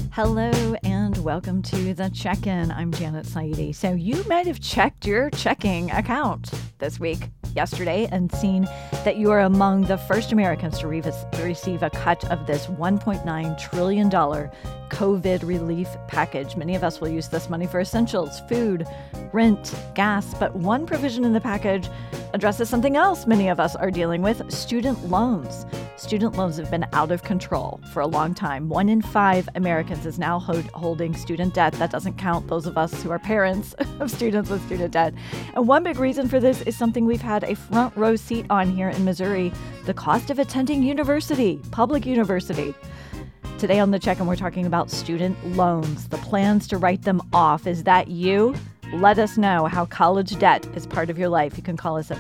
Hello and welcome to The Check-In. I'm Janet Saidi. So you might have checked your checking account this week, yesterday, and seen that you are among the first Americans to receive a cut of this $1.9 trillion COVID relief package. Many of us will use this money for essentials, food, rent, gas, but one provision in the package addresses something else many of us are dealing with: student loans. Student loans have been out of control for a long time. 1 in 5 Americans is now holding student debt. That doesn't count those of us who are parents of students with student debt. And one big reason for this is something we've had a front row seat on here in Missouri: the cost of attending university, public university. Today on The Check-In, we're talking about student loans, the plans to write them off. Is that you? Let us know how college debt is part of your life. You can call us at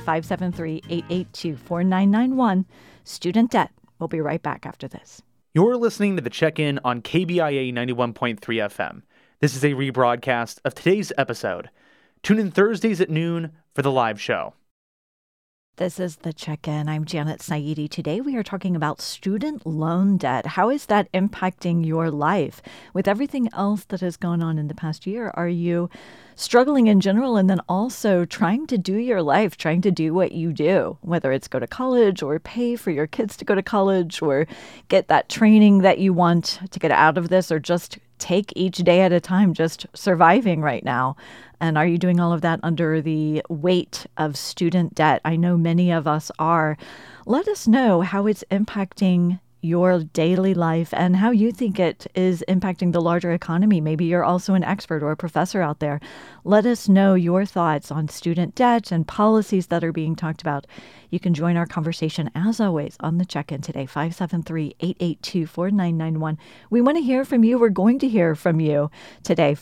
573-882-4991. Student debt. We'll be right back after this. You're listening to The Check-In on KBIA 91.3 FM. This is a rebroadcast of today's episode. Tune in Thursdays at noon for the live show. This is The Check-In. I'm Janet Saidi. Today we are talking about student loan debt. How is that impacting your life? With everything else that has gone on in the past year, are you struggling in general and then also trying to do your life, trying to do what you do, whether it's go to college or pay for your kids to go to college or get that training that you want to get out of this, or just take each day at a time, just surviving right now? And are you doing all of that under the weight of student debt? I know many of us are. Let us know how it's impacting your daily life and how you think it is impacting the larger economy. Maybe you're also an expert or a professor out there. Let us know your thoughts on student debt and policies that are being talked about. You can join our conversation, as always, on The Check-In today, 573-882-4991. We want to hear from you. We're going to hear from you today,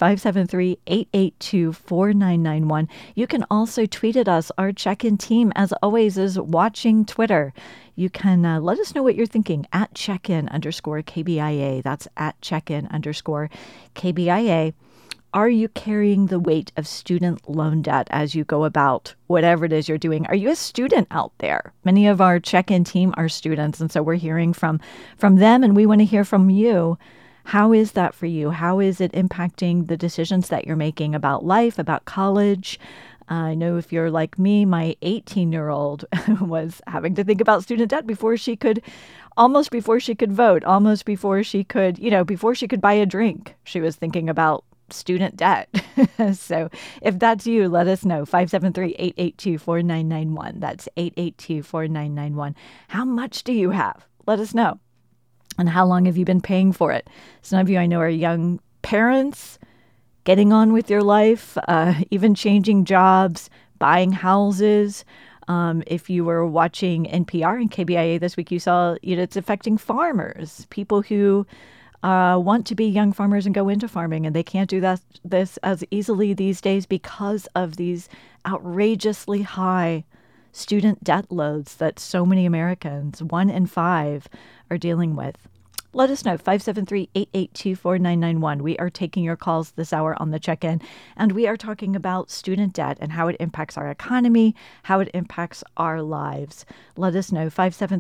573-882-4991. You can also tweet at us. Our Check-In team, as always, is watching Twitter. You can let us know what you're thinking at check-in_KBIA. That's at check-in_KBIA. Are you carrying the weight of student loan debt as you go about whatever it is you're doing? Are you a student out there? Many of our Check-In team are students, and so we're hearing from them, and we want to hear from you. How is that for you? How is it impacting the decisions that you're making about life, about college? I know if you're like me, my 18-year-old was having to think about student debt before she could vote, almost before she could, before she could buy a drink. She was thinking about student debt. So if that's you, let us know. 573-882-4991. That's 882-4991. How much do you have? Let us know. And how long have you been paying for it? Some of you I know are young parents, getting on with your life, even changing jobs, buying houses. If you were watching NPR and KBIA this week, you saw it's affecting farmers, people who want to be young farmers and go into farming, and they can't do this as easily these days because of these outrageously high student debt loads that so many Americans, 1 in 5, are dealing with. Let us know, 573-882-4991. We are taking your calls this hour on The Check-In, and we are talking about student debt and how it impacts our economy, how it impacts our lives. Let us know,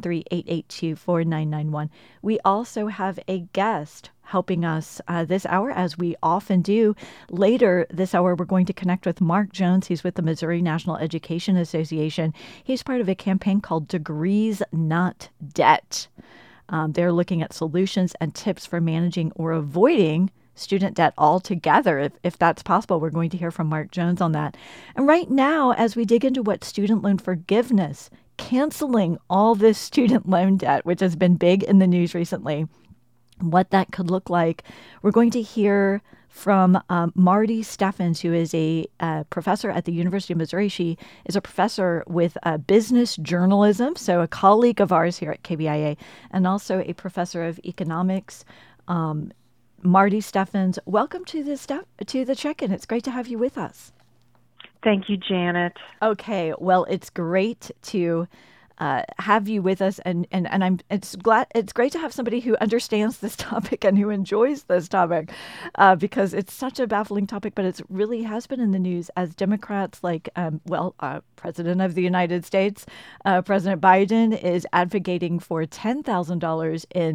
573-882-4991. We also have a guest helping us this hour, as we often do. Later this hour, we're going to connect with Mark Jones. He's with the Missouri National Education Association. He's part of a campaign called Degrees Not Debt. They're looking at solutions and tips for managing or avoiding student debt altogether. If that's possible, we're going to hear from Mark Jones on that. And right now, as we dig into what student loan forgiveness, canceling all this student loan debt, which has been big in the news recently, what that could look like, we're going to hear from Marty Steffens, who is a professor at the University of Missouri. She is a professor with business journalism, so a colleague of ours here at KBIA, and also a professor of economics. Marty Steffens, welcome to the Check-In. It's great to have you with us. Thank you, Janet. Okay, well, it's great to have you with us, and it's great to have somebody who understands this topic and who enjoys this topic, because it's such a baffling topic, but it really has been in the news as Democrats President of the United States, President Biden, is advocating for $10,000 in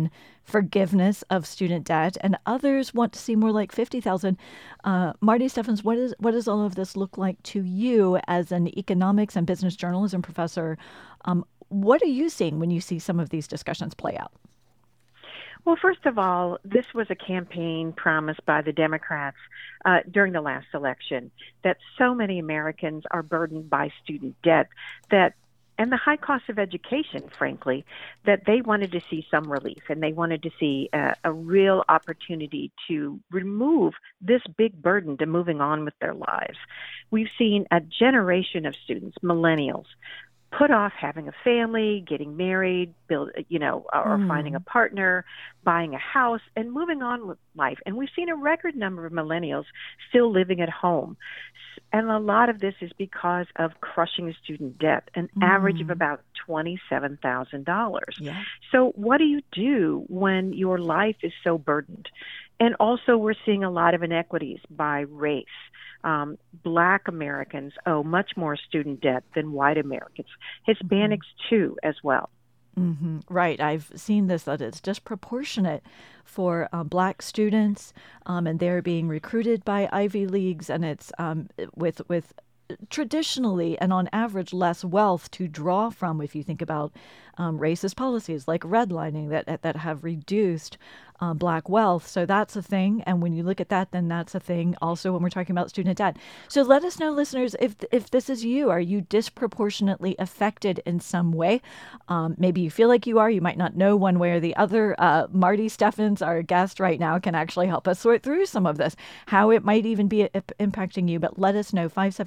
forgiveness of student debt, and others want to see more like 50,000. Marty Steffens, what does all of this look like to you as an economics and business journalism professor? What are you seeing when you see some of these discussions play out? Well, first of all, this was a campaign promised by the Democrats during the last election, that so many Americans are burdened by student debt and the high cost of education, frankly, that they wanted to see some relief, and they wanted to see a real opportunity to remove this big burden to moving on with their lives. We've seen a generation of students, millennials, put off having a family, getting married, or finding a partner, buying a house, and moving on with life. And we've seen a record number of millennials still living at home. And a lot of this is because of crushing student debt, an average of about $27,000. Yeah. So what do you do when your life is so burdened? And also we're seeing a lot of inequities by race. Black Americans owe much more student debt than white Americans. Hispanics, too, as well. Mm-hmm. Right. I've seen this, that it's disproportionate for Black students, and they're being recruited by Ivy Leagues, and it's with traditionally and on average less wealth to draw from if you think about racist policies like redlining that have reduced Black wealth. So that's a thing. And when you look at that, then that's a thing also when we're talking about student debt. So let us know, listeners, if this is you. Are you disproportionately affected in some way? Maybe you feel like you are. You might not know one way or the other. Marty Steffens, our guest right now, can actually help us sort through some of this, how it might even be impacting you. But let us know,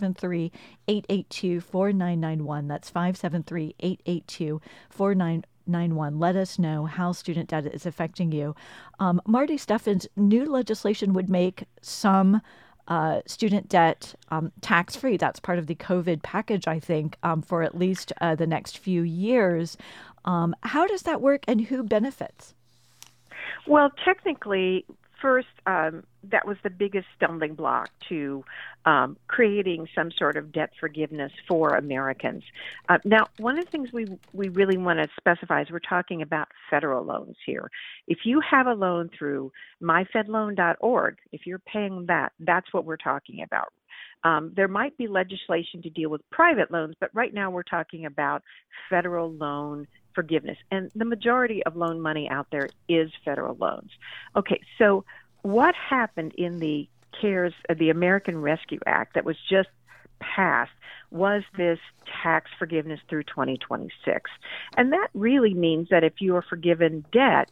573-882-4991. That's 573-882-4991. Let us know how student debt is affecting you. Marty Steffens, new legislation would make some student debt tax-free. That's part of the COVID package, I think, for at least the next few years. How does that work, and who benefits? Well, technically, first, that was the biggest stumbling block to creating some sort of debt forgiveness for Americans. Now, one of the things we really want to specify is we're talking about federal loans here. If you have a loan through myfedloan.org, if you're paying that, that's what we're talking about. There might be legislation to deal with private loans, but right now we're talking about federal loan forgiveness. And the majority of loan money out there is federal loans. Okay, so what happened in the the American Rescue Act that was just passed was this tax forgiveness through 2026. And that really means that if you are forgiven debt,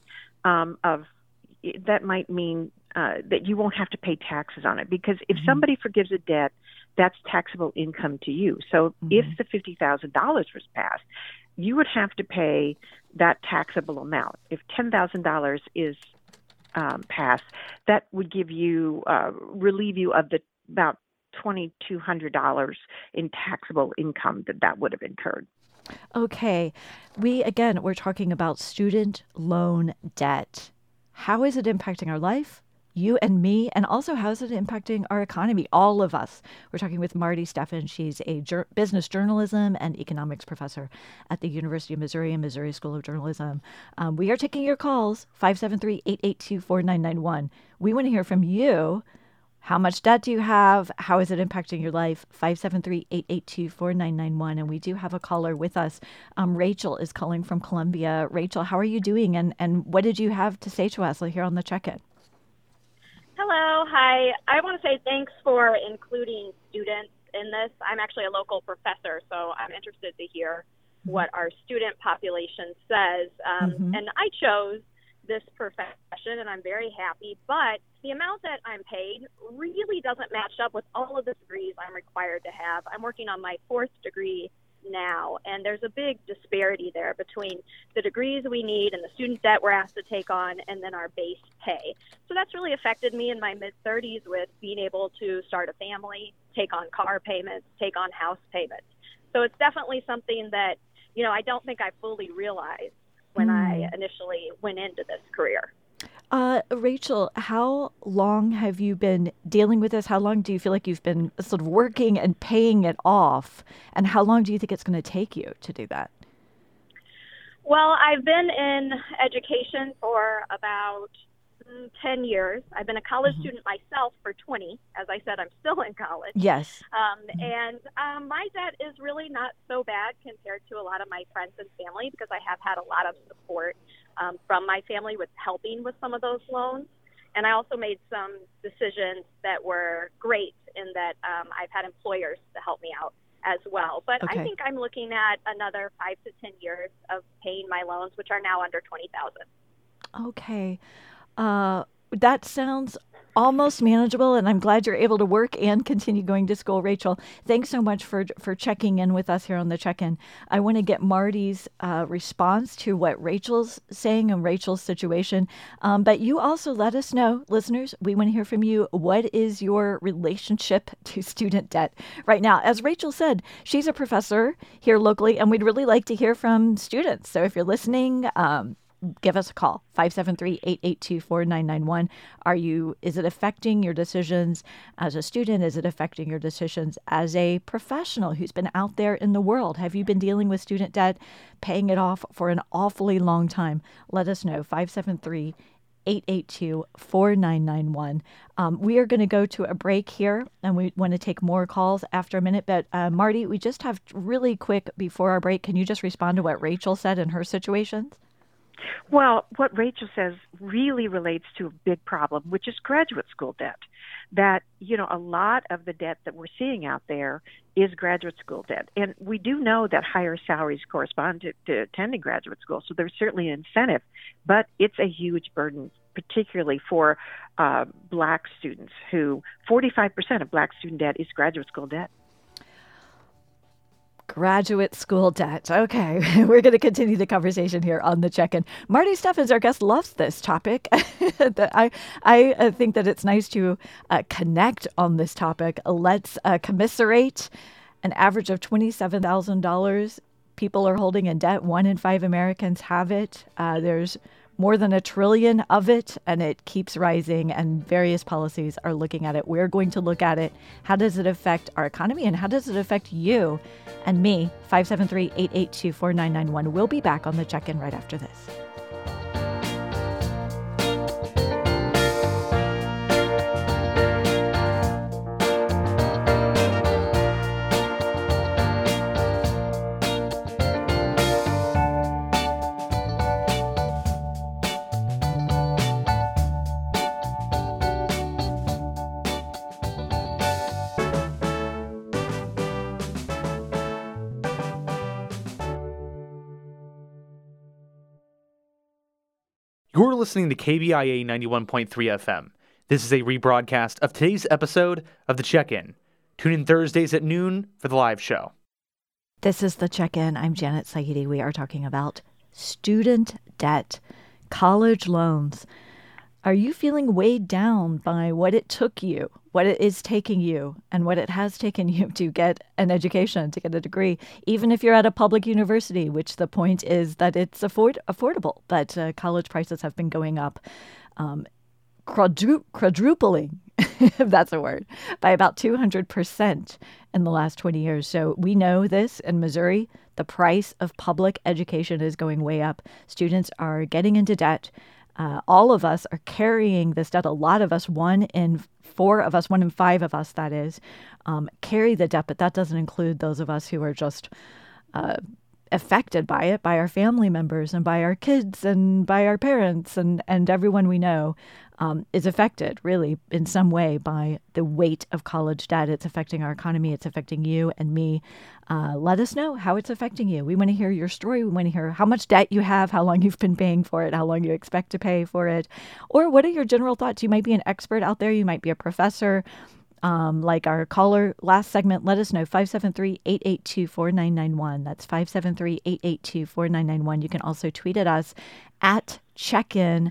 that might mean that you won't have to pay taxes on it. Because if somebody forgives a debt, that's taxable income to you. So if the $50,000 was passed, you would have to pay that taxable amount. If $10,000 is passed, that would give you relieve you of the about $2,200 in taxable income that would have incurred. Okay, we're talking about student loan debt. How is it impacting our life? You and me, and also how is it impacting our economy, all of us? We're talking with Marty Steffens. She's a business journalism and economics professor at the University of Missouri and Missouri School of Journalism. We are taking your calls, 573-882-4991. We want to hear from you. How much debt do you have? How is it impacting your life? 573-882-4991. And we do have a caller with us. Rachel is calling from Columbia. Rachel, how are you doing? And what did you have to say to us here on the check-in? Hello. Hi. I want to say thanks for including students in this. I'm actually a local professor, so I'm interested to hear what our student population says. And I chose this profession, and I'm very happy, but the amount that I'm paid really doesn't match up with all of the degrees I'm required to have. I'm working on my 4th degree now, and there's a big disparity there between the degrees we need and the student debt we're asked to take on and then our base pay. So that's really affected me in my mid-30s with being able to start a family, take on car payments, take on house payments. So it's definitely something that, I don't think I fully realized when I initially went into this career. Rachel, how long have you been dealing with this? How long do you feel like you've been sort of working and paying it off? And how long do you think it's going to take you to do that? Well, I've been in education for about 10 years. I've been a college student myself for 20. As I said, I'm still in college. Yes. And my debt is really not so bad compared to a lot of my friends and family because I have had a lot of support from my family with helping with some of those loans. And I also made some decisions that were great in that I've had employers to help me out as well. But I think I'm looking at another 5 to 10 years of paying my loans, which are now under $20,000. Okay. That sounds almost manageable, and I'm glad you're able to work and continue going to school. Rachel, thanks so much for checking in with us here on the check-in. I want to get Marty's response to what Rachel's saying and Rachel's situation. But you also let us know, listeners, we want to hear from you. What is your relationship to student debt right now? As Rachel said, she's a professor here locally, and we'd really like to hear from students. So if you're listening, give us a call, 573-882-4991. Is it affecting your decisions as a student? Is it affecting your decisions as a professional who's been out there in the world? Have you been dealing with student debt, paying it off for an awfully long time? Let us know, 573-882-4991. We are going to go to a break here, and we want to take more calls after a minute. But Marty, we just have really quick before our break. Can you just respond to what Rachel said in her situations? Well, what Rachel says really relates to a big problem, which is graduate school debt. That, a lot of the debt that we're seeing out there is graduate school debt. And we do know that higher salaries correspond to attending graduate school, so there's certainly an incentive. But it's a huge burden, particularly for Black students, who 45% of Black student debt is graduate school debt. Graduate school debt. Okay, we're going to continue the conversation here on the check-in. Marty Steffens, our guest, loves this topic. I think that it's nice to connect on this topic. Let's commiserate. An average of $27,000 people are holding in debt. 1 in 5 Americans have it. There's more than $1 trillion of it, and it keeps rising, and various policies are looking at it. We're going to look at it. How does it affect our economy, and how does it affect you and me? 573-882-4991. We'll be back on the check-in right after this. You're listening to KBIA 91.3 FM. This is a rebroadcast of today's episode of The Check-In. Tune in Thursdays at noon for the live show. This is The Check-In. I'm Janet Saidi. We are talking about student debt, college loans. Are you feeling weighed down by what it took you, what it is taking you, and what it has taken you to get an education, to get a degree, even if you're at a public university, which the point is that it's affordable, but college prices have been going up, quadrupling, if that's a word, by about 200% in the last 20 years. So we know this in Missouri. The price of public education is going way up. Students are getting into debt. All of us are carrying this debt. A lot of us, 1 in 5 of us, that is, carry the debt, but that doesn't include those of us who are just affected by it, by our family members and by our kids and by our parents and everyone we know is affected really in some way by the weight of college debt. It's affecting our economy. It's affecting you and me. Let us know how it's affecting you. We want to hear your story. We want to hear how much debt you have, how long you've been paying for it, how long you expect to pay for it, or what are your general thoughts? You might be an expert out there. You might be a professor. Like our caller last segment, let us know, 573-882-4991. That's 573-882-4991. You can also tweet at us at @checkin_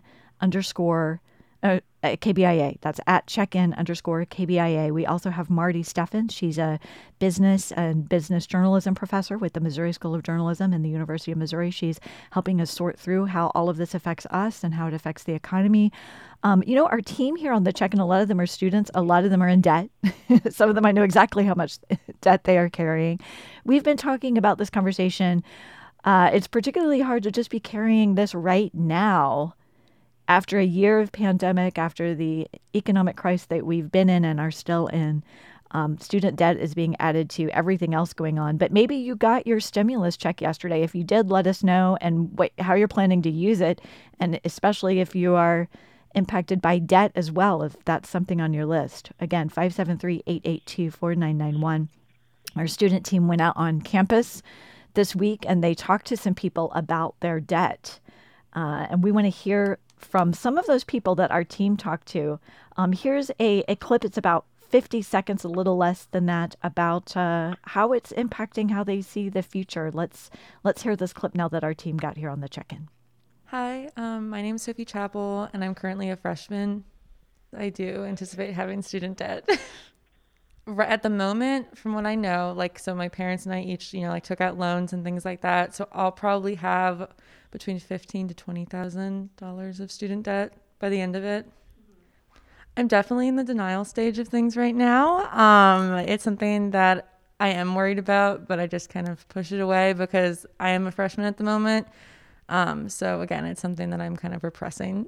KBIA. That's at @checkin_ KBIA. We also have Marty Steffens. She's a business and business journalism professor with the Missouri School of Journalism and the University of Missouri. She's helping us sort through how all of this affects us and how it affects the economy. Our team here on the Check-In, a lot of them are students. A lot of them are in debt. Some of them I know exactly how much debt they are carrying. We've been talking about this conversation It's particularly hard to just be carrying this right now after a year of pandemic, after the economic crisis that we've been in and are still in. Student debt is being added to everything else going on. But maybe you got your stimulus check yesterday. If you did, let us know and how you're planning to use it. And especially if you are impacted by debt as well, if that's something on your list. Again, 573-882-4991. Our student team went out on campus this week and they talked to some people about their debt. And we want to hear from some of those people that our team talked to. Here's a clip. It's about 50 seconds, a little less than that, about how it's impacting how they see the future. Let's hear this clip now that our team got here on the check-in. Hi, my name is Sophie Chappell, and I'm currently a freshman. I do anticipate having student debt. At the moment, from what I know, so my parents and I each, took out loans and things like that. So I'll probably have between $15,000 to $20,000 of student debt by the end of it. I'm definitely in the denial stage of things right now. It's something that I am worried about, but I just kind of push it away because I am a freshman at the moment. So again, it's something that I'm kind of repressing.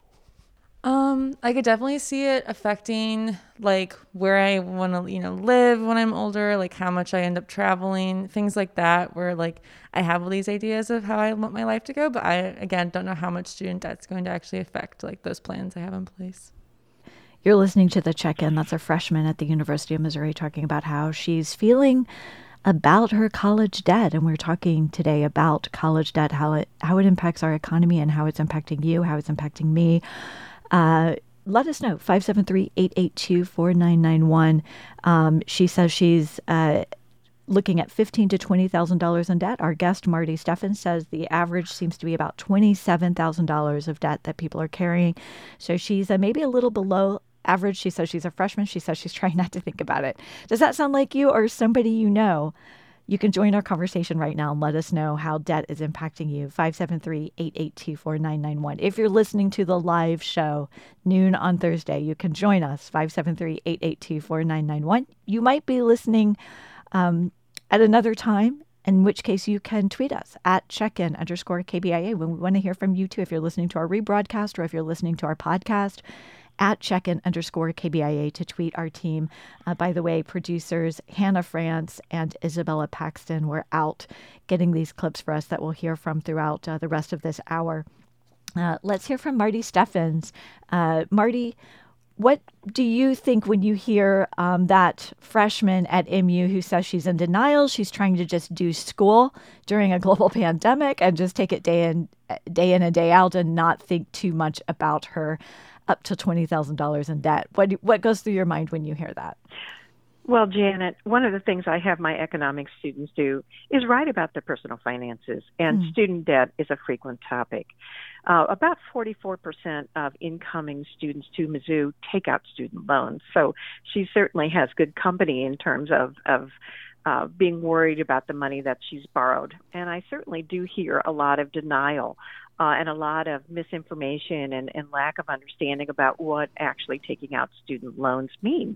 I could definitely see it affecting where I want to, live when I'm older, how much I end up traveling, things like that, where I have all these ideas of how I want my life to go, but I, again, don't know how much student debt's going to actually affect those plans I have in place. You're listening to The Check-In. That's a freshman at the University of Missouri talking about how she's feeling about her college debt. And we're talking today about college debt, how it impacts our economy and how it's impacting you, how it's impacting me. Let us know, 573-882-4991. She says she's looking at $15,000 to $20,000 in debt. Our guest, Marty Steffens, says the average seems to be about $27,000 of debt that people are carrying. So she's maybe a little below average. She says she's a freshman. She says she's trying not to think about it. Does that sound like you or somebody you know? You can join our conversation right now and let us know how debt is impacting you. 573-882-4991. If you're listening to the live show, noon on Thursday, you can join us, 573-882-4991. You might be listening at another time, in which case you can tweet us at @checkin_KBIA when we want to hear from you too. If you're listening to our rebroadcast or if you're listening to our podcast, at @checkin_KBIA to tweet our team. By the way, producers Hannah France and Isabella Paxton were out getting these clips for us that we'll hear from throughout the rest of this hour. Let's hear from Marty Steffens. Marty, what do you think when you hear that freshman at MU who says she's in denial, she's trying to just do school during a global pandemic and just take it day in and day out and not think too much about her up to $20,000 in debt? What goes through your mind when you hear that? Well, Janet, one of the things I have my economics students do is write about their personal finances, and student debt is a frequent topic. About 44% of incoming students to Mizzou take out student loans, so she certainly has good company in terms of being worried about the money that she's borrowed. And I certainly do hear a lot of denial and a lot of misinformation and lack of understanding about what actually taking out student loans means.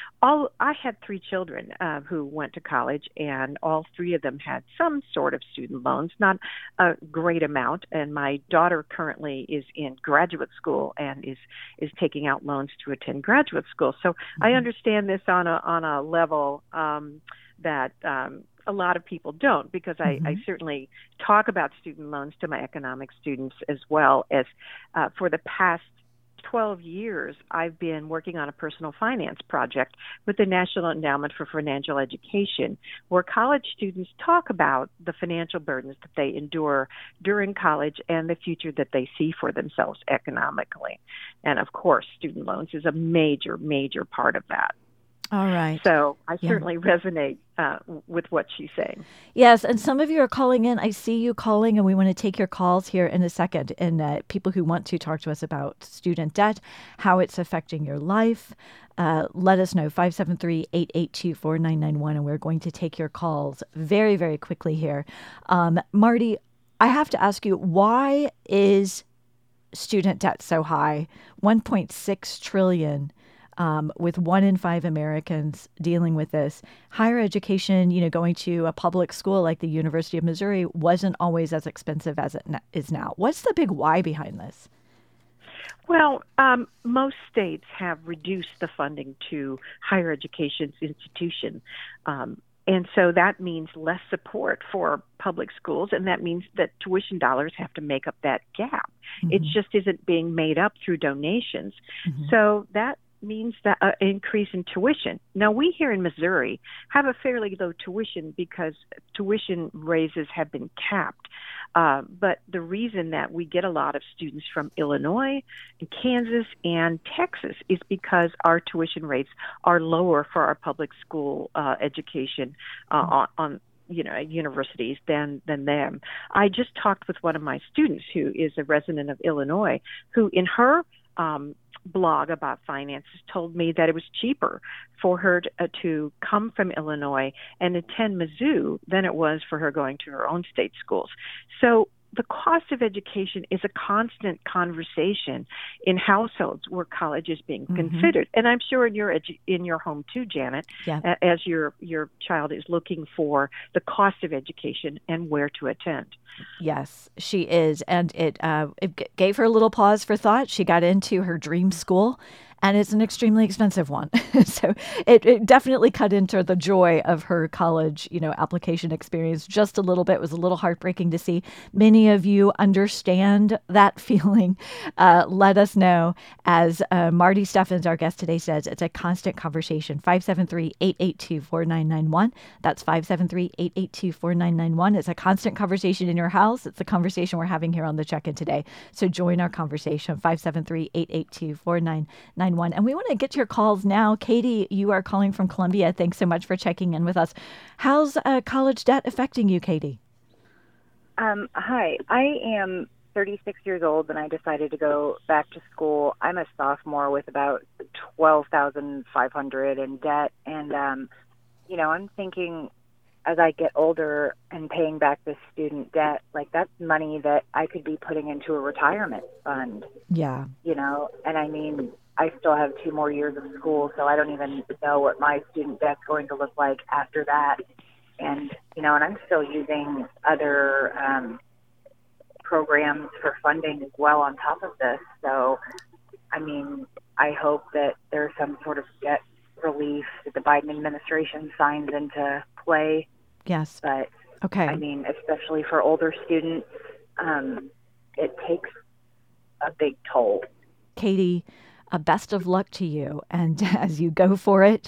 I had 3 children who went to college, and all 3 of them had some sort of student loans, not a great amount. And my daughter currently is in graduate school and is taking out loans to attend graduate school. So I understand this on a level that a lot of people don't, because I certainly talk about student loans to my economics students as well. As for the past 12 years, I've been working on a personal finance project with the National Endowment for Financial Education, where college students talk about the financial burdens that they endure during college and the future that they see for themselves economically. And of course, student loans is a major, major part of that. All right. So I certainly resonate with what she's saying. Yes, and some of you are calling in. I see you calling, and we want to take your calls here in a second. And people who want to talk to us about student debt, how it's affecting your life, let us know, 573-882-4991, and we're going to take your calls very, very quickly here. Marty, I have to ask you, why is student debt so high? $1.6 trillion. with 1 in 5 Americans dealing with this. Higher education, going to a public school like the University of Missouri wasn't always as expensive as it is now. What's the big why behind this? Well, most states have reduced the funding to higher education institutions. And so that means less support for public schools, and that means that tuition dollars have to make up that gap. Mm-hmm. It just isn't being made up through donations. Mm-hmm. So that means that increase in tuition. Now, we here in Missouri have a fairly low tuition because tuition raises have been capped. But the reason that we get a lot of students from Illinois, and Kansas, and Texas is because our tuition rates are lower for our public school education on universities than them. I just talked with one of my students who is a resident of Illinois, who in her blog about finances told me that it was cheaper for her to come from Illinois and attend Mizzou than it was for her going to her own state schools. So the cost of education is a constant conversation in households where college is being considered, and I'm sure in your home too, Janet, as your child is looking for the cost of education and where to attend. Yes, she is, and it gave her a little pause for thought. She got into her dream school, and it's an extremely expensive one. So it definitely cut into the joy of her college, application experience just a little bit. It was a little heartbreaking to see. Many of you understand that feeling. Let us know. As Marty Steffens, our guest today, says, it's a constant conversation. 573-882-4991. That's 573-882-4991. It's a constant conversation in your house. It's the conversation we're having here on the Check-In today. So join our conversation, 573-882-4991. And we want to get to your calls now. Katie, you are calling from Columbia. Thanks so much for checking in with us. How's college debt affecting you, Katie? Hi, I am 36 years old and I decided to go back to school. I'm a sophomore with about $12,500 in debt. And, I'm thinking as I get older and paying back this student debt, like that's money that I could be putting into a retirement fund. Yeah. And I mean, I still have 2 more years of school, so I don't even know what my student debt's going to look like after that. And, and I'm still using other programs for funding as well on top of this. So, I mean, I hope that there's some sort of debt relief that the Biden administration signs into play. Yes. But, okay. I mean, especially for older students, it takes a big toll. Katie, best of luck to you, and as you go for it,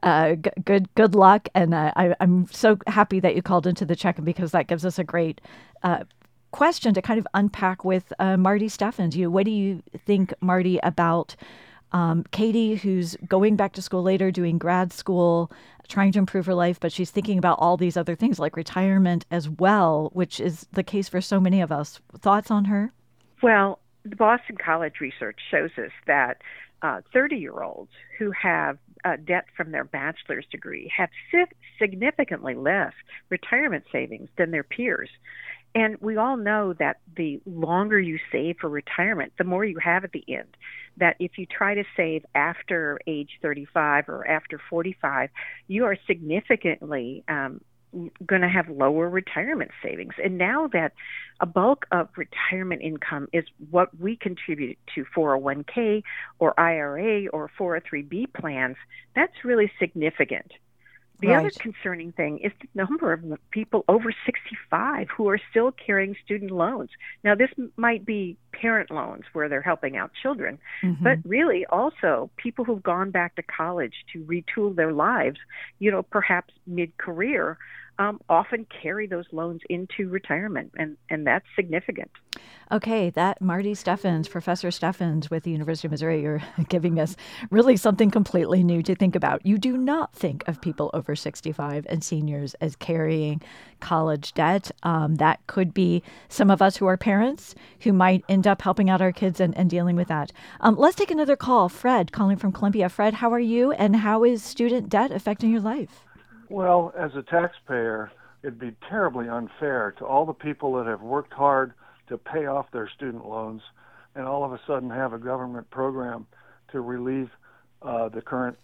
good luck. And I'm so happy that you called into the check-in because that gives us a great question to kind of unpack with Marty Steffens. What do you think, Marty, about Katie, who's going back to school later, doing grad school, trying to improve her life, but she's thinking about all these other things like retirement as well, which is the case for so many of us. Thoughts on her? Well, the Boston College research shows us that 30-year-olds who have debt from their bachelor's degree have significantly less retirement savings than their peers. And we all know that the longer you save for retirement, the more you have at the end. That if you try to save after age 35 or after 45, you are significantly going to have lower retirement savings. And now that a bulk of retirement income is what we contribute to 401k or IRA or 403b plans, that's really significant. The other concerning thing is the number of people over 65 who are still carrying student loans. Now, this might be parent loans where they're helping out children, but really also people who've gone back to college to retool their lives, perhaps mid-career, often carry those loans into retirement, and that's significant. Okay, that Marty Steffens, Professor Steffens with the University of Missouri, you're giving us really something completely new to think about. You do not think of people over 65 and seniors as carrying college debt. That could be some of us who are parents who might end up helping out our kids and dealing with that. Let's take another call. Fred, calling from Columbia. Fred, how are you, and how is student debt affecting your life? Well, as a taxpayer, it'd be terribly unfair to all the people that have worked hard to pay off their student loans and all of a sudden have a government program to relieve the current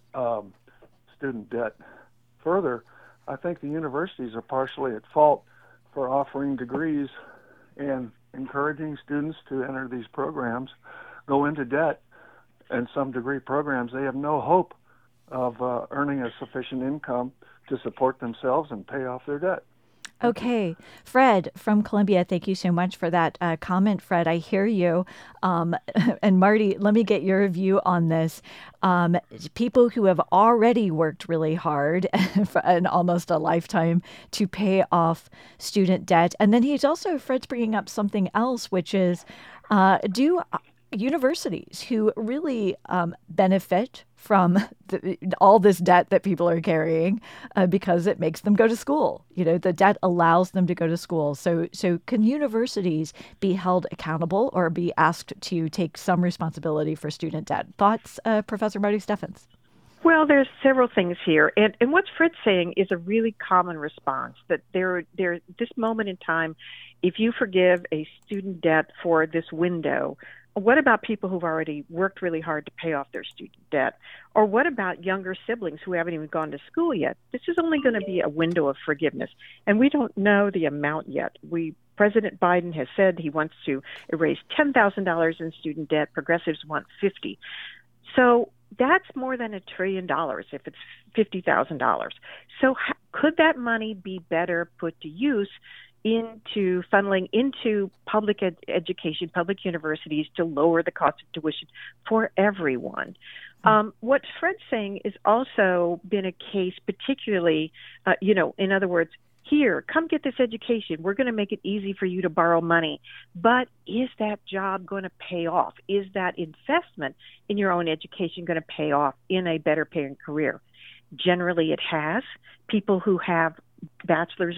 student debt. Further, I think the universities are partially at fault for offering degrees and encouraging students to enter these programs, go into debt. And some degree programs, they have no hope of earning a sufficient income to support themselves and pay off their debt. Okay. Fred from Columbia, thank you so much for that comment, Fred. I hear you. And Marty, let me get your view on this. People who have already worked really hard for almost a lifetime to pay off student debt. And then Fred's bringing up something else, which is do universities who really benefit from all this debt that people are carrying because it makes them go to school. The debt allows them to go to school. So can universities be held accountable or be asked to take some responsibility for student debt? Thoughts, Professor Marty Steffens? Well, there's several things here. And what Fred's saying is a really common response, that there this moment in time, if you forgive a student debt for this window, what about people who've already worked really hard to pay off their student debt? Or what about younger siblings who haven't even gone to school yet? This is only going to be a window of forgiveness, and we don't know the amount yet. President Biden has said he wants to erase $10,000 in student debt. Progressives want $50,000. So that's more than $1 trillion if it's $50,000. So could that money be better put to use into funneling into public education, public universities to lower the cost of tuition for everyone? What Fred's saying is also been a case, particularly, in other words, here, come get this education. We're going to make it easy for you to borrow money. But is that job going to pay off? Is that investment in your own education going to pay off in a better paying career? Generally, it has. People who have bachelor's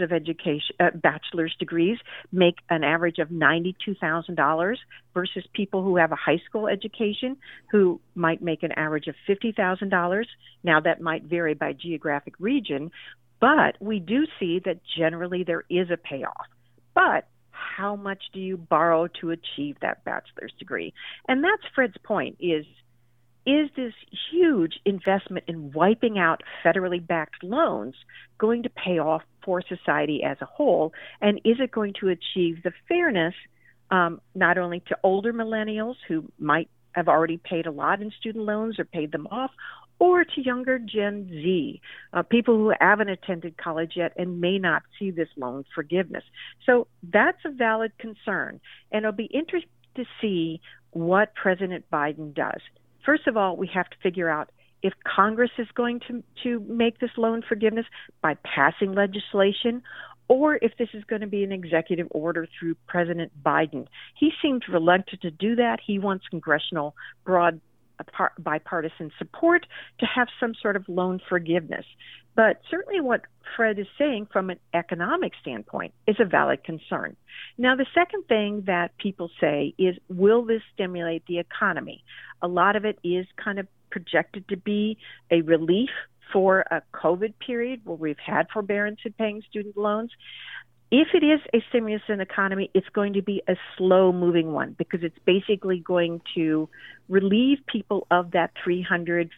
degrees make an average of $92,000 versus people who have a high school education who might make an average of $50,000. Now, that might vary by geographic region, but we do see that generally there is a payoff. But how much do you borrow to achieve that bachelor's degree? And that's Fred's point, is this huge investment in wiping out federally backed loans going to pay off for society as a whole? And is it going to achieve the fairness not only to older millennials who might have already paid a lot in student loans or paid them off, or to younger Gen Z, people who haven't attended college yet and may not see this loan forgiveness? So that's a valid concern. And it'll be interesting to see what President Biden does. First of all, we have to figure out if Congress is going to make this loan forgiveness by passing legislation, or if this is going to be an executive order through President Biden. He seems reluctant to do that. He wants congressional broad bipartisan support to have some sort of loan forgiveness. But certainly what Fred is saying from an economic standpoint is a valid concern. Now, the second thing that people say is, will this stimulate the economy? A lot of it is kind of projected to be a relief for a COVID period where we've had forbearance in paying student loans. If it is a stimulus in the economy, it's going to be a slow-moving one because it's basically going to relieve people of that $350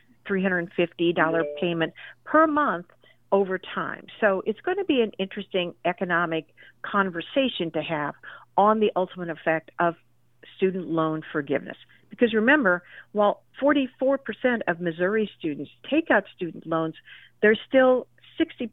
payment per month over time. So it's going to be an interesting economic conversation to have on the ultimate effect of student loan forgiveness. Because remember, while 44% of Missouri students take out student loans, there's still the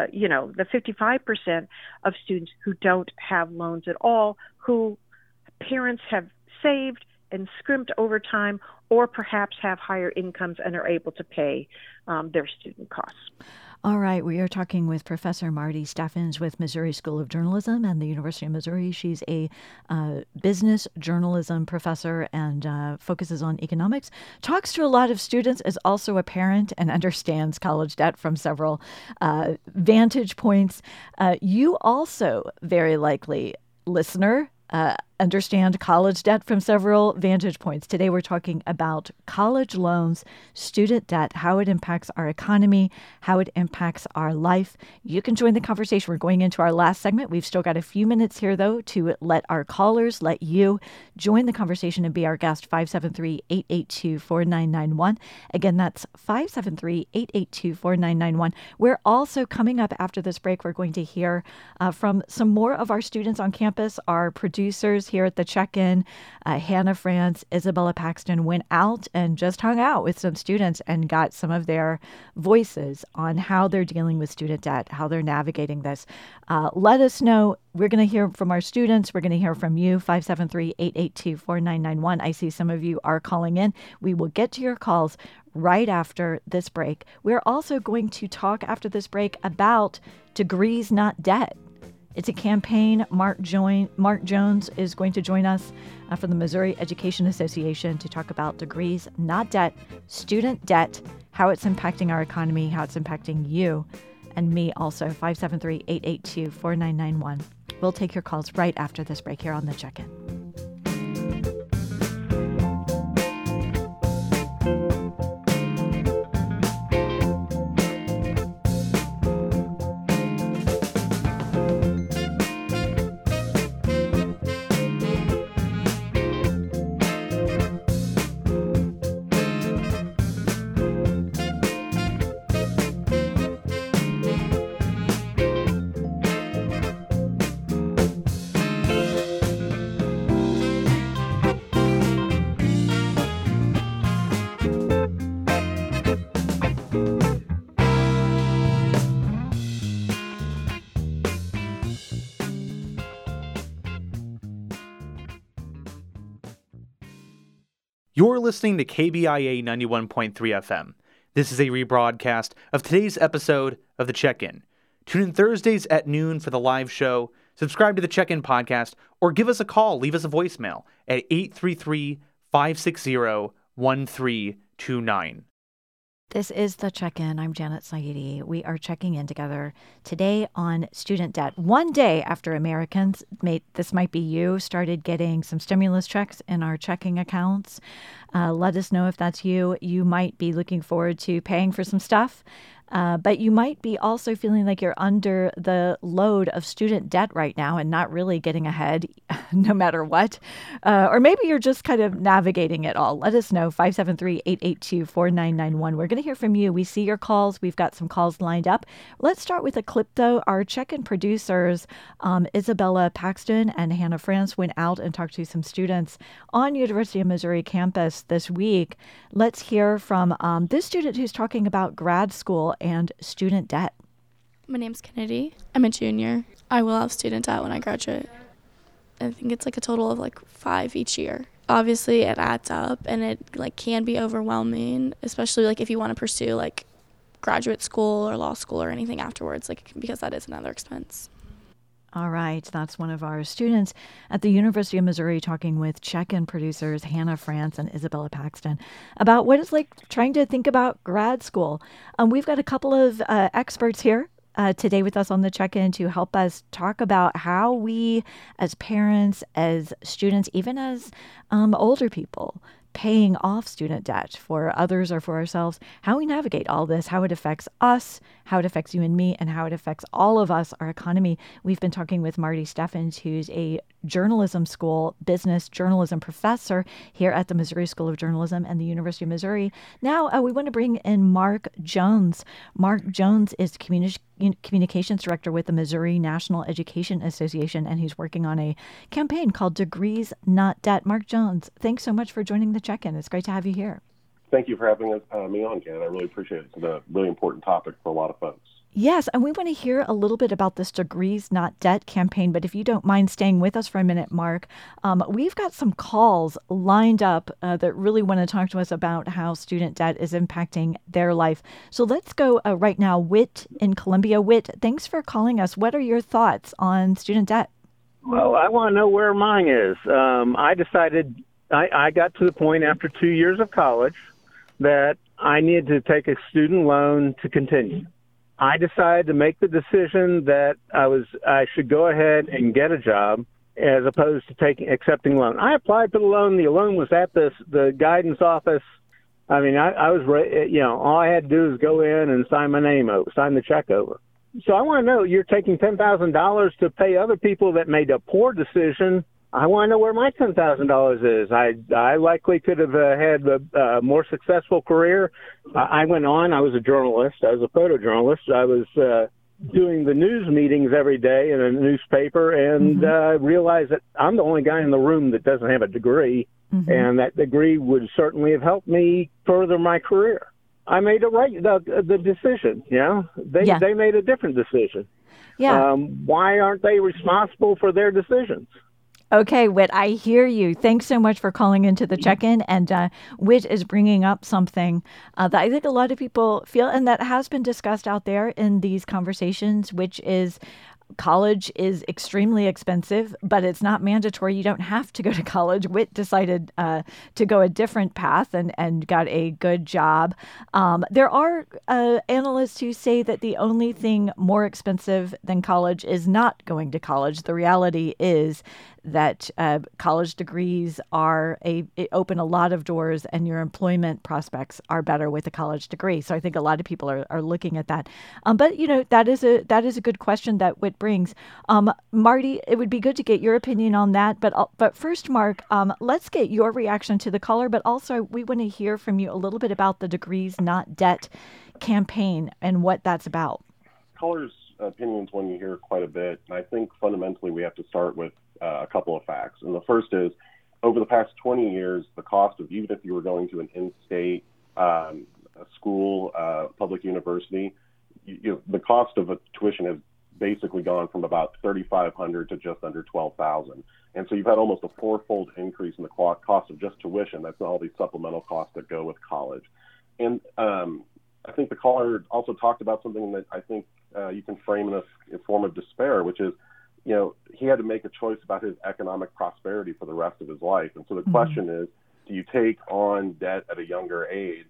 55% of students who don't have loans at all, who parents have saved and scrimped over time, or perhaps have higher incomes and are able to pay their student costs. All right, we are talking with Professor Marty Steffens with Missouri School of Journalism and the University of Missouri. She's a business journalism professor and focuses on economics, talks to a lot of students, is also a parent, and understands college debt from several vantage points. You also, very likely, listener, understand college debt from several vantage points. Today, we're talking about college loans, student debt, how it impacts our economy, how it impacts our life. You can join the conversation. We're going into our last segment. We've still got a few minutes here, though, to let our callers, let you join the conversation and be our guest. 573-882-4991. Again, that's 573-882-4991. We're also coming up after this break. We're going to hear from some more of our students on campus. Our producers here at the Check-In, Hannah France, Isabella Paxton, went out and just hung out with some students and got some of their voices on how they're dealing with student debt, how they're navigating this. Let us know. We're going to hear from our students. We're going to hear from you, 573-882-4991. I see some of you are calling in. We will get to your calls right after this break. We're also going to talk after this break about Degrees Not Debt. It's a campaign. Mark Jones is going to join us from the Missouri Education Association to talk about Degrees Not Debt, student debt, how it's impacting our economy, how it's impacting you and me also. 573-882-4991. We'll take your calls right after this break here on The Check-In. You're listening to KBIA 91.3 FM. This is a rebroadcast of today's episode of The Check-In. Tune in Thursdays at noon for the live show, subscribe to the Check-In podcast, or give us a call, leave us a voicemail at 833-560-1329. This is The Check-In. I'm Janet Saidi. We are checking in together today on student debt. One day after Americans, this might be you, started getting some stimulus checks in our checking accounts. Let us know if that's you. You might be looking forward to paying for some stuff. But you might be also feeling like you're under the load of student debt right now and not really getting ahead no matter what. Or maybe you're just kind of navigating it all. Let us know, 573-882-4991. We're going to hear from you. We see your calls. We've got some calls lined up. Let's start with a clip, though. Our Check-In producers, Isabella Paxton and Hannah France, went out and talked to some students on University of Missouri campus this week. Let's hear from this student who's talking about grad school and student debt. My name's Kennedy. I'm a junior. I will have student debt when I graduate. I think it's like a total of like 5 each year. Obviously, it adds up and it like can be overwhelming, especially like if you want to pursue like graduate school or law school or anything afterwards, like because that is another expense. All right, that's one of our students at the University of Missouri talking with Check-In producers Hannah France and Isabella Paxton about what it's like trying to think about grad school. We've got a couple of experts here today with us on the Check-In to help us talk about how we as parents, as students, even as older people, paying off student debt for others or for ourselves, how we navigate all this, how it affects us, how it affects you and me, and how it affects all of us, our economy. We've been talking with Marty Steffens, who's a journalism school, business journalism professor here at the Missouri School of Journalism and the University of Missouri. Now, we want to bring in Mark Jones. Mark Jones is communications director with the Missouri National Education Association, and he's working on a campaign called Degrees Not Debt. Mark Jones, thanks so much for joining the Check-In. It's great to have you here. Thank you for having me on, Ken. I really appreciate it. It's a really important topic for a lot of folks. Yes, and we want to hear a little bit about this Degrees Not Debt campaign, but if you don't mind staying with us for a minute, Mark, we've got some calls lined up that really want to talk to us about how student debt is impacting their life. So let's go right now. Whit in Columbia. Whit, thanks for calling us. What are your thoughts on student debt? Well, I want to know where mine is. I decided I got to the point after 2 years of college that I needed to take a student loan to continue. I decided to make the decision that I should go ahead and get a job as opposed to accepting loan. I applied for the loan. The loan was at the guidance office. I mean, I was, all I had to do is go in and sign my name over, sign the check over. So I want to know, you're taking $10,000 to pay other people that made a poor decision. I want to know where my $10,000 is. I likely could have had a more successful career. I went on. I was a journalist. I was a photojournalist. I was doing the news meetings every day in a newspaper, and realized that I'm the only guy in the room that doesn't have a degree, and that degree would certainly have helped me further my career. I made the decision. They made a different decision. Yeah. Why aren't they responsible for their decisions? Okay, Whit, I hear you. Thanks so much for calling into the check-in. And Whit is bringing up something that I think a lot of people feel, and that has been discussed out there in these conversations, which is college is extremely expensive, but it's not mandatory. You don't have to go to college. Whit decided to go a different path and got a good job. There are analysts who say that the only thing more expensive than college is not going to college. The reality is that college degrees it open a lot of doors, and your employment prospects are better with a college degree. So I think a lot of people are looking at that. But that is a good question that Whit brings. Marty, it would be good to get your opinion on that. But first, Mark, let's get your reaction to the caller. But also, we want to hear from you a little bit about the Degrees Not Debt campaign and what that's about. Callers' opinions one you hear quite a bit. And I think fundamentally we have to start with a couple of facts. And the first is, over the past 20 years, the cost of, even if you were going to an in-state school, public university, the cost of a tuition has basically gone from about $3,500 to just under $12,000. And so you've had almost a fourfold increase in the cost of just tuition. That's all these supplemental costs that go with college. And I think the caller also talked about something that I think you can frame in a form of despair, which is, he had to make a choice about his economic prosperity for the rest of his life. And so the question is, do you take on debt at a younger age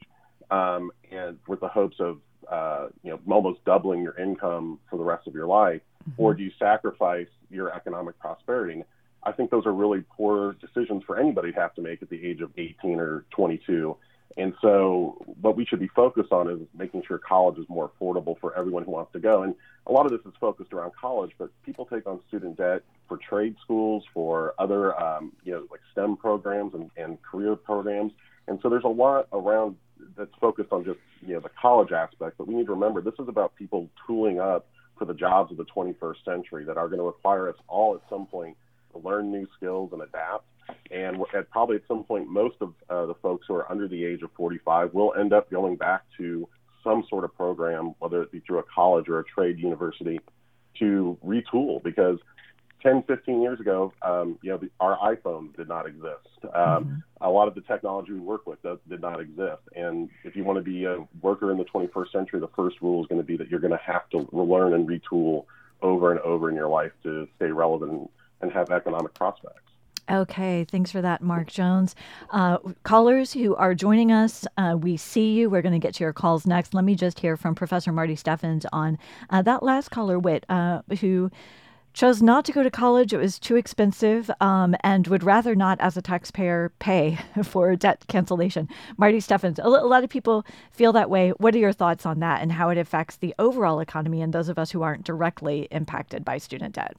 and with the hopes of, almost doubling your income for the rest of your life, or do you sacrifice your economic prosperity? I think those are really poor decisions for anybody to have to make at the age of 18 or 22. And so what we should be focused on is making sure college is more affordable for everyone who wants to go. And a lot of this is focused around college, but people take on student debt for trade schools, for other, like STEM programs and career programs. And so there's a lot around that's focused on just, the college aspect. But we need to remember this is about people tooling up for the jobs of the 21st century that are going to require us all at some point to learn new skills and adapt. And probably at some point, most of the folks who are under the age of 45 will end up going back to some sort of program, whether it be through a college or a trade university, to retool. Because 10, 15 years ago, our iPhones did not exist. A lot of the technology we work with did not exist. And if you want to be a worker in the 21st century, the first rule is going to be that you're going to have to learn and retool over and over in your life to stay relevant and have economic prospects. Okay, thanks for that, Mark Jones. Callers who are joining us, we see you. We're going to get to your calls next. Let me just hear from Professor Marty Steffens on that last caller, Whit, who chose not to go to college. It was too expensive and would rather not, as a taxpayer, pay for debt cancellation. Marty Steffens, a lot of people feel that way. What are your thoughts on that and how it affects the overall economy and those of us who aren't directly impacted by student debt?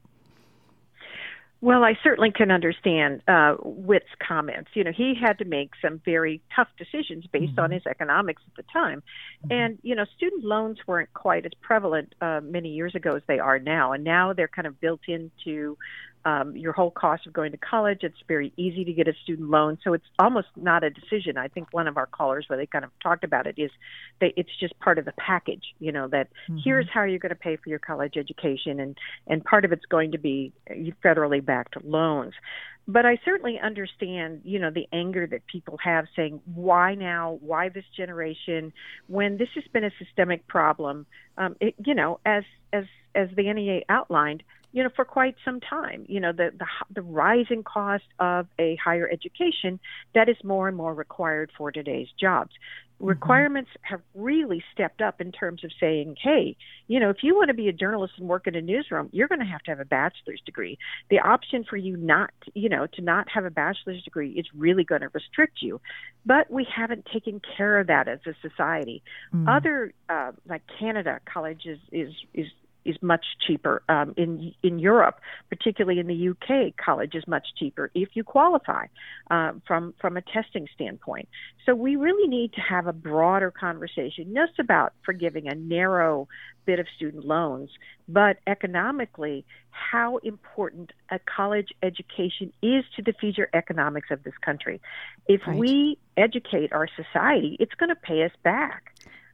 Well, I certainly can understand Whit's comments. He had to make some very tough decisions based on his economics at the time. And, student loans weren't quite as prevalent many years ago as they are now. And now they're kind of built into your whole cost of going to college. It's very easy to get a student loan. So it's almost not a decision. I think one of our callers, where they kind of talked about it, is that it's just part of the package, that here's how you're going to pay for your college education. And part of it's going to be federally backed loans. But I certainly understand, the anger that people have saying, why now? Why this generation? When this has been a systemic problem, as the NEA outlined, for quite some time. The rising cost of a higher education that is more and more required for today's jobs. Requirements have really stepped up in terms of saying, hey, if you want to be a journalist and work in a newsroom, you're going to have a bachelor's degree. The option for you to not have a bachelor's degree is really going to restrict you. But we haven't taken care of that as a society. Other, like Canada, college is much cheaper. In Europe, particularly in the UK, college is much cheaper if you qualify from a testing standpoint. So we really need to have a broader conversation, just about forgiving a narrow bit of student loans, but economically, how important a college education is to the future economics of this country. If we educate our society, it's going to pay us back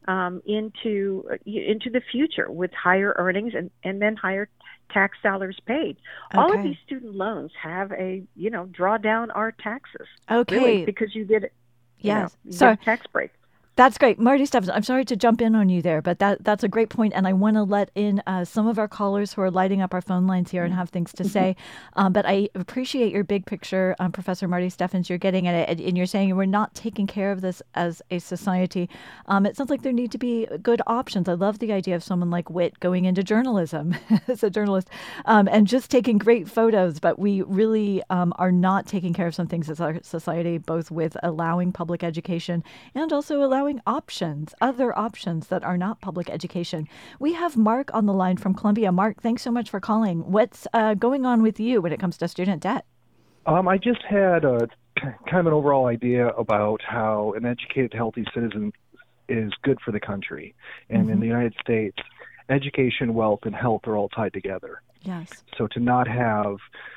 into the future with higher earnings and then higher tax dollars paid. All of these student loans have a draw down our taxes. Really, because you get a tax break. That's great. Marty Steffens, I'm sorry to jump in on you there, but that's a great point, and I want to let in some of our callers who are lighting up our phone lines here and have things to say. But I appreciate your big picture, Professor Marty Steffens. You're getting at it, and you're saying we're not taking care of this as a society. It sounds like there need to be good options. I love the idea of someone like Whit going into journalism as a journalist and just taking great photos, but we really are not taking care of some things as our society, both with allowing public education and also allowing other options that are not public education. We have Mark on the line from Columbia. Mark, thanks so much for calling. What's going on with you when it comes to student debt? I just had a kind of an overall idea about how an educated, healthy citizen is good for the country. And in the United States, education, wealth, and health are all tied together. Yes. So to not have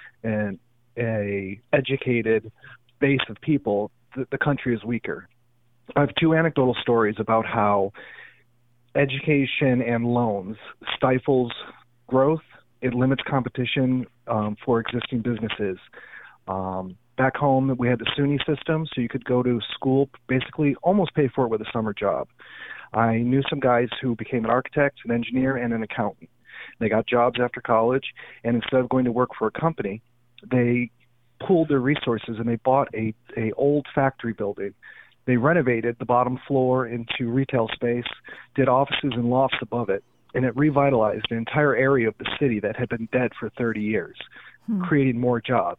a educated base of people, the country is weaker. I have two anecdotal stories about how education and loans stifles growth. It limits competition for existing businesses. Back home, we had the SUNY system, so you could go to school, basically almost pay for it with a summer job. I knew some guys who became an architect, an engineer, and an accountant. They got jobs after college, and instead of going to work for a company, they pooled their resources and they bought a old factory building. They renovated the bottom floor into retail space, did offices and lofts above it, and it revitalized an entire area of the city that had been dead for 30 years, creating more jobs.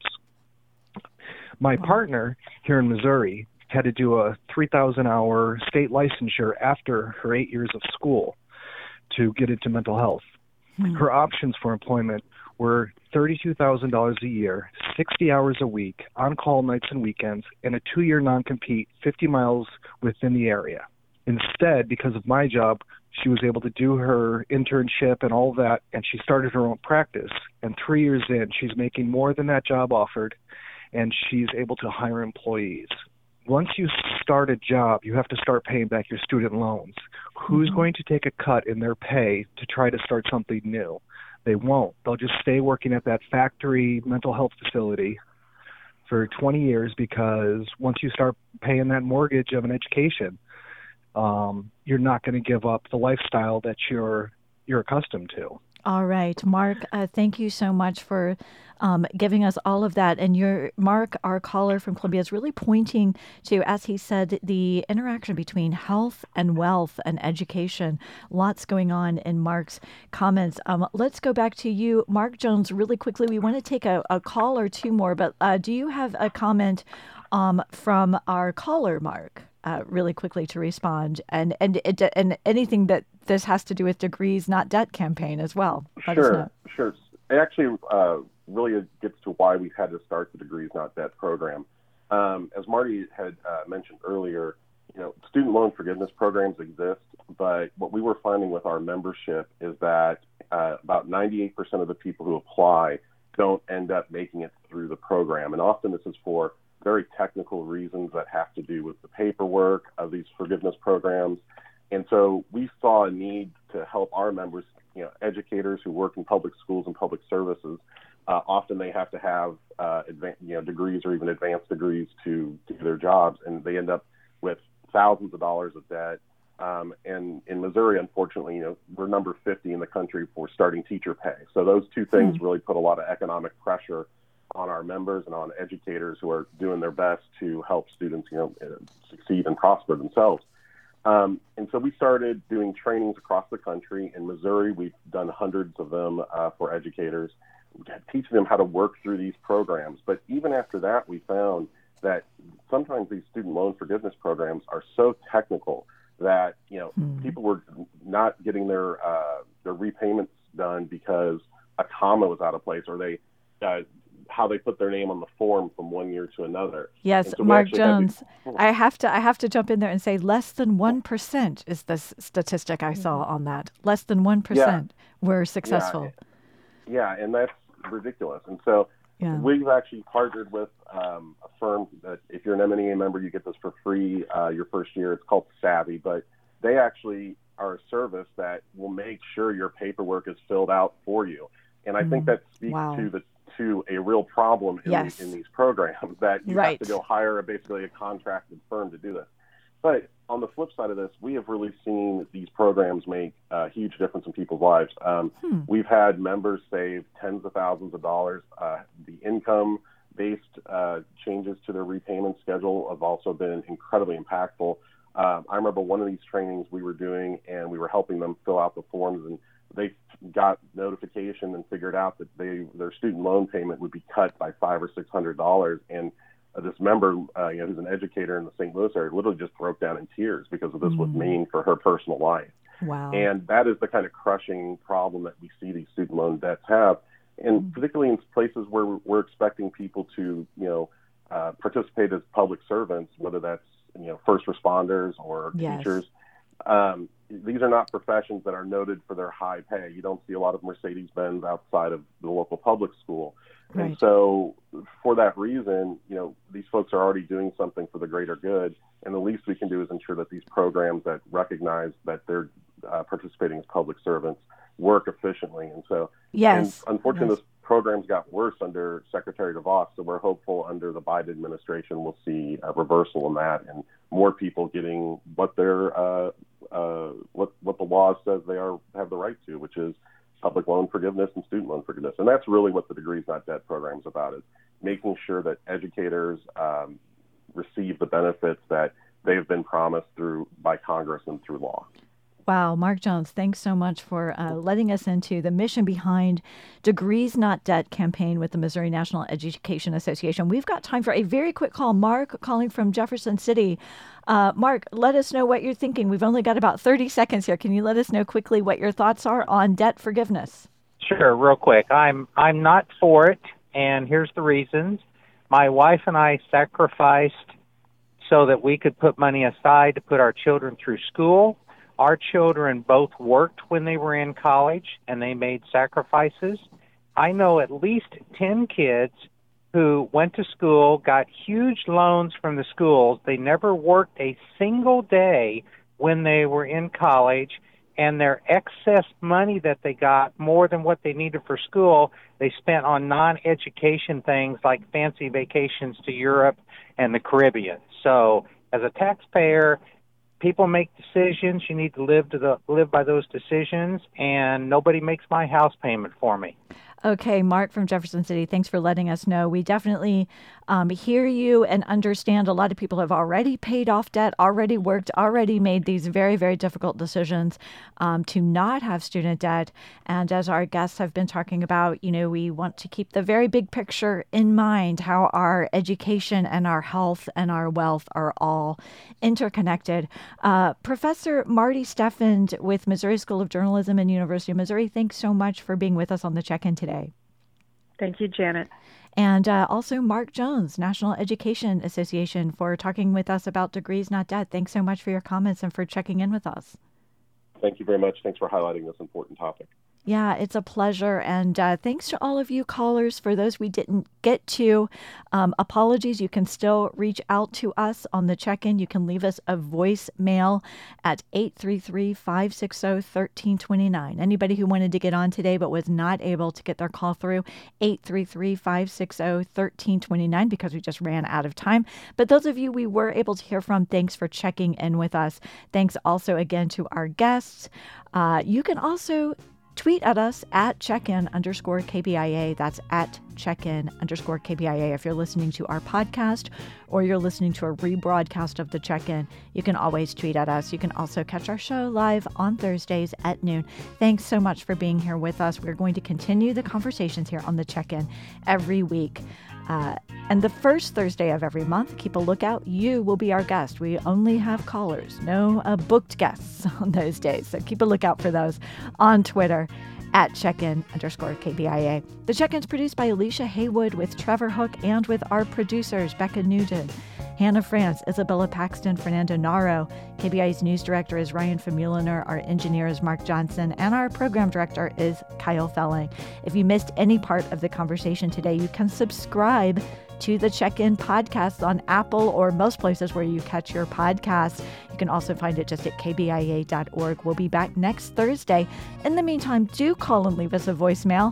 My partner here in Missouri had to do a 3,000-hour state licensure after her 8 years of school to get into mental health. Her options for employment were $32,000 a year, 60 hours a week, on-call nights and weekends, and a 2-year non-compete 50 miles within the area. Instead, because of my job, she was able to do her internship and all of that, and she started her own practice. And 3 years in, she's making more than that job offered, and she's able to hire employees. Once you start a job, you have to start paying back your student loans. Who's going to take a cut in their pay to try to start something new? They won't. They'll just stay working at that factory mental health facility for 20 years because once you start paying that mortgage of an education, you're not going to give up the lifestyle that you're accustomed to. All right, Mark, thank you so much for giving us all of that. And Mark, our caller from Columbia, is really pointing to, as he said, the interaction between health and wealth and education. Lots going on in Mark's comments. Let's go back to you, Mark Jones, really quickly. We want to take a call or two more, but do you have a comment from our caller, Mark? Really quickly to respond, and anything that this has to do with Degrees Not Debt campaign as well. Sure. It actually really gets to why we've had to start the Degrees Not Debt program. As Marty had mentioned earlier, student loan forgiveness programs exist, but what we were finding with our membership is that about 98% of the people who apply don't end up making it through the program, and often this is for very technical reasons that have to do with the paperwork of these forgiveness programs. And so we saw a need to help our members, educators who work in public schools and public services. Often they have to have degrees or even advanced degrees to do their jobs, and they end up with thousands of dollars of debt And in Missouri, unfortunately, we're number 50 in the country for starting teacher pay. So those two things really put a lot of economic pressure on our members and on educators who are doing their best to help students, succeed and prosper themselves. And so we started doing trainings across the country. In Missouri, we've done hundreds of them for educators, teaching them how to work through these programs. But even after that, we found that sometimes these student loan forgiveness programs are so technical that people were not getting their repayments done because a comma was out of place, or they how they put their name on the form from one year to another. Yes, so Mark Jones, I have to jump in there and say less than 1% is the statistic I saw on that. Less than 1% were successful. Yeah, and that's ridiculous. And so we've actually partnered with a firm that, if you're an MNEA member, you get this for free your first year. It's called Savvy, but they actually are a service that will make sure your paperwork is filled out for you. And I think that speaks to a real problem in these programs, that you have to go hire basically a contracted firm to do this. But on the flip side of this, we have really seen these programs make a huge difference in people's lives. We've had members save tens of thousands of dollars. The income-based changes to their repayment schedule have also been incredibly impactful. I remember one of these trainings we were doing, and we were helping them fill out the forms, and they got notification and figured out that their student loan payment would be cut by $500 or $600. And this member, who's an educator in the St. Louis area, literally just broke down in tears because of this was mean for her personal life. Wow. And that is the kind of crushing problem that we see these student loan debts have. And particularly in places where we're expecting people to, participate as public servants, whether that's, first responders or teachers. These are not professions that are noted for their high pay. You don't see a lot of Mercedes-Benz outside of the local public school. Right. And so for that reason, these folks are already doing something for the greater good. And the least we can do is ensure that these programs that recognize that they're participating as public servants work efficiently. And so, and unfortunately, this programs got worse under Secretary DeVos. So we're hopeful under the Biden administration we'll see a reversal in that, and more people getting what their what the law says they have the right to, which is public loan forgiveness and student loan forgiveness. And that's really what the Degrees Not Debt program is about, is making sure that educators receive the benefits that they have been promised by Congress and through law. Wow, Mark Jones, thanks so much for letting us into the mission behind Degrees Not Debt campaign with the Missouri National Education Association. We've got time for a very quick call. Mark, calling from Jefferson City. Mark, let us know what you're thinking. We've only got about 30 seconds here. Can you let us know quickly what your thoughts are on debt forgiveness? Sure, real quick. I'm not for it, and here's the reasons. My wife and I sacrificed so that we could put money aside to put our children through school. Our children both worked when they were in college, and they made sacrifices. I know at least 10 kids who went to school, got huge loans from the schools. They never worked a single day when they were in college, and their excess money that they got, more than what they needed for school, they spent on non-education things like fancy vacations to Europe and the Caribbean. So as a taxpayer, people make decisions. You need to live by those decisions, and nobody makes my house payment for me. Okay, Mark from Jefferson City, thanks for letting us know. We definitely hear you and understand a lot of people have already paid off debt, already worked, already made these very, very difficult decisions to not have student debt. And as our guests have been talking about, we want to keep the very big picture in mind, how our education and our health and our wealth are all interconnected. Professor Marty Steffend with Missouri School of Journalism and University of Missouri, thanks so much for being with us on the Check-In today. Thank you, Janet. And also Mark Jones, National Education Association, for talking with us about Degrees Not Debt. Thanks so much for your comments and for checking in with us. Thank you very much. Thanks for highlighting this important topic. Yeah, it's a pleasure. And thanks to all of you callers. For those we didn't get to, apologies. You can still reach out to us on the check-in. You can leave us a voicemail at 833-560-1329. Anybody who wanted to get on today but was not able to get their call through, 833-560-1329, because we just ran out of time. But those of you we were able to hear from, thanks for checking in with us. Thanks also again to our guests. You can also tweet at us at @checkin_KBIA. That's at @checkin_KBIA. If you're listening to our podcast or you're listening to a rebroadcast of the check-in, you can always tweet at us. You can also catch our show live on Thursdays at noon. Thanks so much for being here with us. We're going to continue the conversations here on the check-in every week. And the first Thursday of every month, keep a lookout. You will be our guest. We only have callers, no booked guests on those days. So keep a lookout for those on Twitter at @checkin_KBIA. The check-in is produced by Alicia Haywood with Trevor Hook and with our producers, Becca Nugent, Hannah France, Isabella Paxton, Fernando Naro. KBIA's news director is Ryan Famuliner. Our engineer is Mark Johnson. And our program director is Kyle Felling. If you missed any part of the conversation today, you can subscribe to the Check-In podcast on Apple or most places where you catch your podcasts. You can also find it just at kbia.org. We'll be back next Thursday. In the meantime, do call and leave us a voicemail,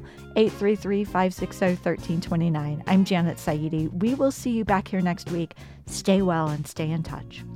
833-560-1329. I'm Janet Saidi. We will see you back here next week. Stay well and stay in touch.